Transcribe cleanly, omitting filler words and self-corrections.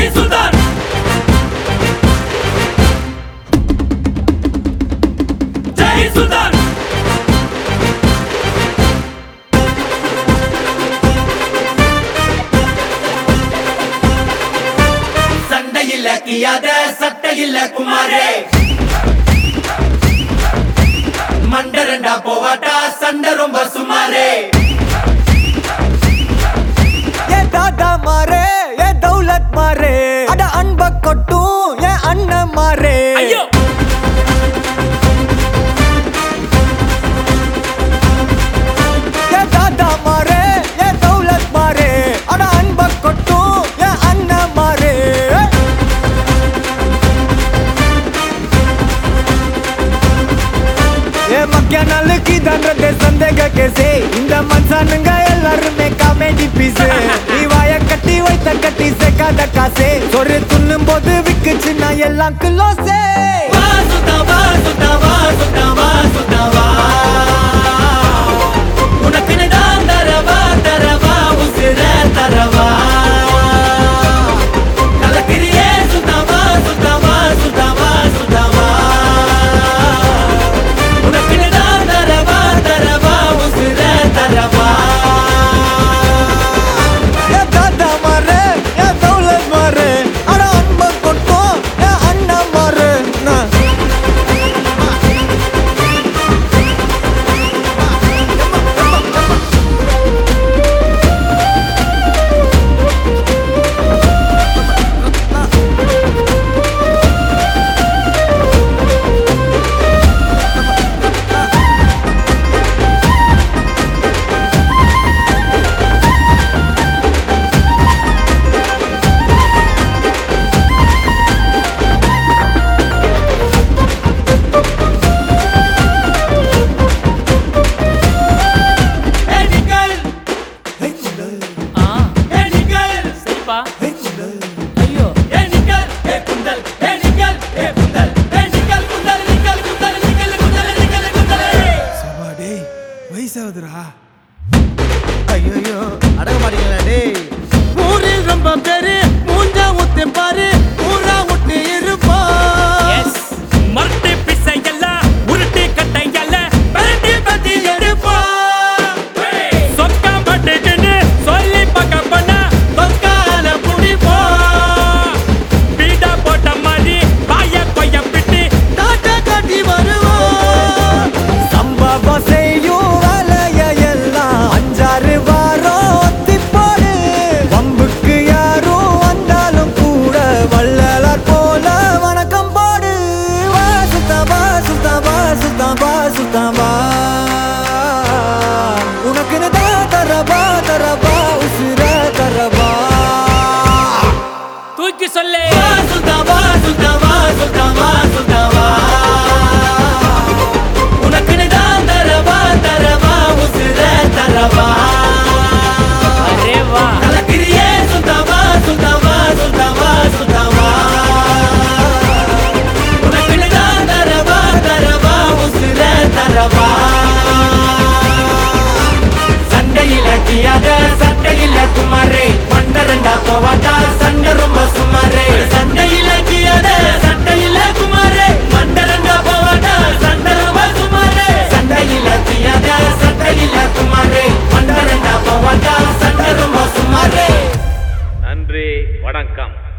கியாத சட்டை இல்ல குமாரே மண்டரண்டா போவாட்டா சண்டை ரொம்ப சுமாரே ஏ தாதா மாரே ஏ தௌலத் மாரே அட அன்ப கொட்டும் ஏ அண்ணன் மாரே ஐயோ ஏ தாதா மாரே ஏ தௌலத் மாரே அட அன்ப கொட்டும் ஏ அண்ணன் மாரே ஏ மக்கிய நாளுக்கு தண்டத்தை சந்தேக கேசே இந்த மனுஷனுங்க எல்லாருமே காமெடி பீஸு நீ வாய கட்டி வைத்த கட்டி சேர்க்காத காசே ஒரு துண்ணும் போது விக்குச்சுன்னா எல்லாம் கிலோசே சுத்தவா சுத்தவா சுத்தவா சுத்தவா உனக்குன்னு தான் தரவா தரவா உசிர தரவா கலக்கிறியே சுத்தவா சுத்தவா சுத்தவா சுத்தவா உனக்குன்னு தான் தரவா தரவா உசிர தரவா ஏ தாத்தா மாரே ஏ தௌலத் மாரே அட அன்ப கொட்டும் ஏ அண்ணன் மாரே சரிப்பா ஐயோ வயசாகுதுரா ஐயோ அடங்க மாட்டீங்களா டேய் ஊரில் ரொம்ப பேரு மூஞ்சா ஊத்தி பாரு ஊரா விட்டு இருப்பா எஸ் மர்டி பிசை எல்லாம் உருட்டி கட்டை எல்லாம் பரட்டி பத்தி எடுப்பா சொக்கா பட்டுன்னு சொல்லி பக்க பண்ணா சொக்கால புடிப்பா பீடா போட்ட மாதிரி பாய கொய்ய பிட்டி தாத்தா காட்டி வருவோம் சம்பவம் செய்யும் வேலைய எல்லாம் அஞ்சாறு வாரம் ஒத்தி போடு வம்புக்கு யாரும் வந்தாலும் கூட வள்ளலார் போல வணக்கம் போடு வா சுத்தவா சுத்தவா சுத்தவா சுத்தவா உனக்குன்னு தான் தரவா தரவா உசிர தரவா தூக்கி சொல்லு சுத்தவா சுத்தவா சுத்தவா சுத்தவா உனக்குன்னு தான் தரவா தரவா உசிர தரவா அரே வா கலக்கிறியே சுத்தவா சுத்தவா சுத்தவா சுத்தவா உனக்குன்னு தான் தரவா தரவா உசிர தரவா சண்டையில கியாத சட்டையில குமாரே மண்டரண்டா போவாட்டா சண்டை ரொம்ப சுமாரே சண்டையில கியாத சட்டையில குமாரே மண்டரண்டா போவாட்டா சண்டை ரொம்ப சுமாரே சண்டையில கியாத சட்டையில குமாரே மண்டரண்டா போவாட்டா சண்டை ரொம்ப சுமாரே நன்றி வணக்கம்.